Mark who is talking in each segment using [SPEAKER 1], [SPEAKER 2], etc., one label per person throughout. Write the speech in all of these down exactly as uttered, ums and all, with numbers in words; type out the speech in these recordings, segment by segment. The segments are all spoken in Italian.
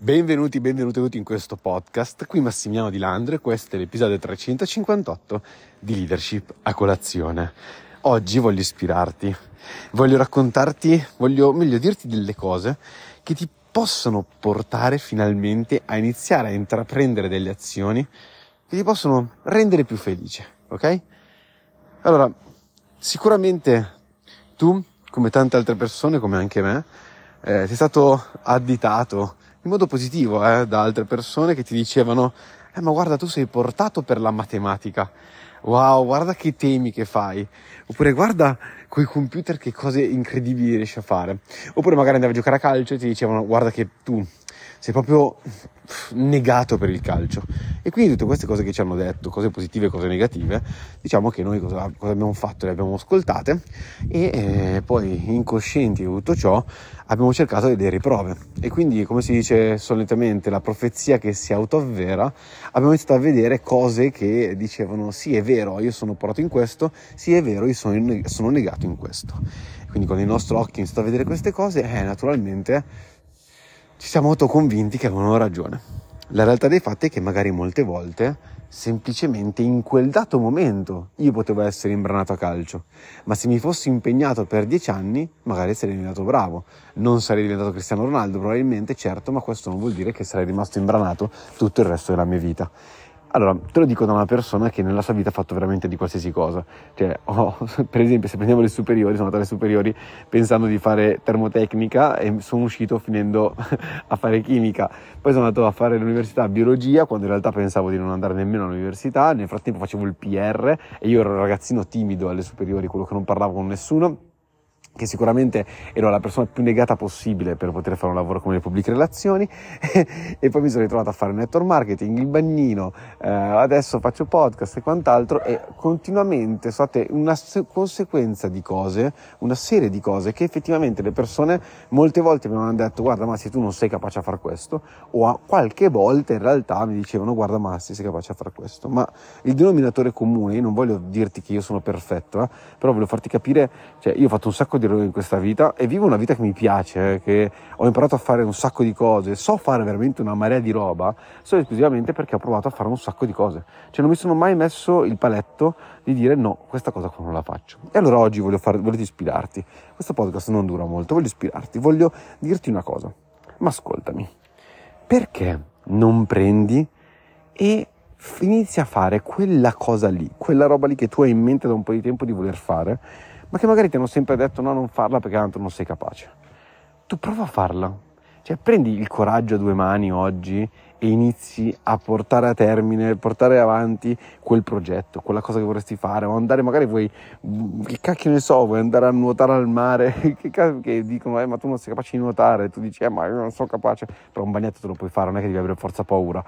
[SPEAKER 1] Benvenuti, benvenuti in questo podcast. Qui Massimiliano Di Landro e questo è l'episodio trecentocinquantotto di Leadership a colazione. Oggi voglio ispirarti, voglio raccontarti, voglio meglio dirti delle cose che ti possono portare finalmente a iniziare a intraprendere delle azioni che ti possono rendere più felice, ok? Allora, sicuramente tu, come tante altre persone, come anche me, eh, sei stato additato in modo positivo eh, da altre persone che ti dicevano eh ma guarda, tu sei portato per la matematica, wow, guarda che temi che fai, oppure guarda coi computer che cose incredibili riesci a fare, oppure magari andavi a giocare a calcio e ti dicevano guarda che tu sei proprio negato per il calcio. E quindi tutte queste cose che ci hanno detto, cose positive e cose negative, diciamo che noi cosa, cosa abbiamo fatto? Le abbiamo ascoltate e eh, poi incoscienti di tutto ciò abbiamo cercato di vedere prove. E quindi, come si dice solitamente, la profezia che si autoavvera, abbiamo iniziato a vedere cose che dicevano sì è vero, io sono portato in questo, sì è vero, io sono, sono negato in questo. Quindi con il nostro occhio iniziato a vedere queste cose, eh, naturalmente ci siamo autoconvinti che avevano ragione. La realtà dei fatti è che magari molte volte, semplicemente in quel dato momento, io potevo essere imbranato a calcio, ma se mi fossi impegnato per dieci anni, magari sarei diventato bravo. Non sarei diventato Cristiano Ronaldo, probabilmente, certo, ma questo non vuol dire che sarei rimasto imbranato tutto il resto della mia vita. Allora, te lo dico da una persona che nella sua vita ha fatto veramente di qualsiasi cosa. Cioè, oh, per esempio, se prendiamo le superiori, sono andato alle superiori pensando di fare termotecnica e sono uscito finendo a fare chimica. Poi sono andato a fare l'università biologia, quando in realtà pensavo di non andare nemmeno all'università. Nel frattempo facevo il P R e io ero un ragazzino timido alle superiori, quello che non parlava con nessuno, che sicuramente ero la persona più negata possibile per poter fare un lavoro come le pubbliche relazioni e poi mi sono ritrovato a fare network marketing, il bagnino, eh, adesso faccio podcast e quant'altro, e continuamente state una se- conseguenza di cose, una serie di cose che effettivamente le persone molte volte mi hanno detto guarda Massi, tu non sei capace a fare questo, o a qualche volta in realtà mi dicevano guarda Massi, sei capace a fare questo. Ma il denominatore comune, io non voglio dirti che io sono perfetto, eh, però voglio farti capire, cioè io ho fatto un sacco di in questa vita e vivo una vita che mi piace, eh, che ho imparato a fare un sacco di cose, so fare veramente una marea di roba solo esclusivamente perché ho provato a fare un sacco di cose, cioè non mi sono mai messo il paletto di dire no, questa cosa qua non la faccio. E allora oggi voglio fare, voglio ispirarti. Questo podcast non dura molto, voglio ispirarti, voglio dirti una cosa, ma ascoltami, perché non prendi e inizi a fare quella cosa lì, quella roba lì che tu hai in mente da un po' di tempo di voler fare, ma che magari ti hanno sempre detto no, non farla perché tanto non sei capace. Tu prova a farla, cioè prendi il coraggio a due mani oggi e inizi a portare a termine, portare avanti quel progetto, quella cosa che vorresti fare, o andare, magari vuoi, che cacchio ne so, vuoi andare a nuotare al mare, che, cacchio, che dicono eh ma tu non sei capace di nuotare, tu dici eh ma io non sono capace, però un bagnetto te lo puoi fare, non è che devi avere forza paura,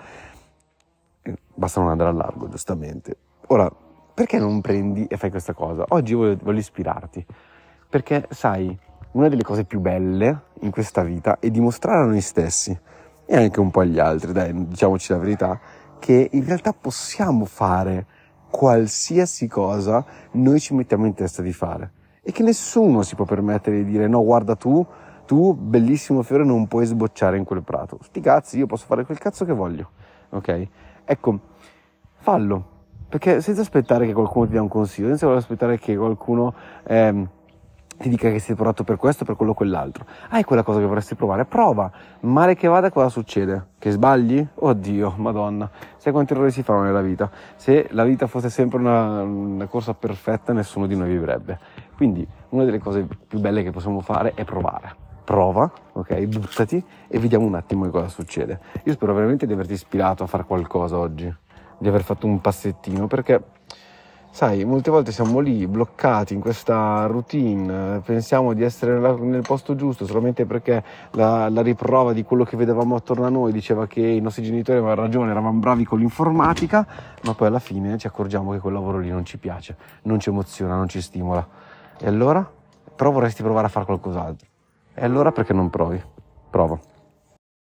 [SPEAKER 1] basta non andare al largo, giustamente. Ora, perché non prendi e fai questa cosa? Oggi voglio, voglio ispirarti, perché sai, una delle cose più belle in questa vita è dimostrare a noi stessi e anche un po' agli altri, dai, diciamoci la verità, che in realtà possiamo fare qualsiasi cosa noi ci mettiamo in testa di fare e che nessuno si può permettere di dire no, guarda tu, tu bellissimo fiore non puoi sbocciare in quel prato, sti cazzi, io posso fare quel cazzo che voglio, ok? Ecco, fallo. Perché senza aspettare che qualcuno ti dia un consiglio, senza aspettare che qualcuno ehm, ti dica che sei portato per questo, per quello o quell'altro. Hai quella cosa che vorresti provare, prova. Male che vada, cosa succede? Che sbagli? Oddio, madonna. Sai quanti errori si fanno nella vita? Se la vita fosse sempre una, una corsa perfetta, nessuno di noi vivrebbe. Quindi una delle cose più belle che possiamo fare è provare. Prova, ok? Buttati e vediamo un attimo che cosa succede. Io spero veramente di averti ispirato a fare qualcosa oggi, di aver fatto un passettino, perché sai, molte volte siamo lì bloccati in questa routine, pensiamo di essere nel, nel posto giusto solamente perché la, la riprova di quello che vedevamo attorno a noi diceva che i nostri genitori avevano ragione, eravamo bravi con l'informatica, ma poi alla fine ci accorgiamo che quel lavoro lì non ci piace, non ci emoziona, non ci stimola. E allora? Però vorresti provare a fare qualcos'altro. E allora perché non provi? Prova.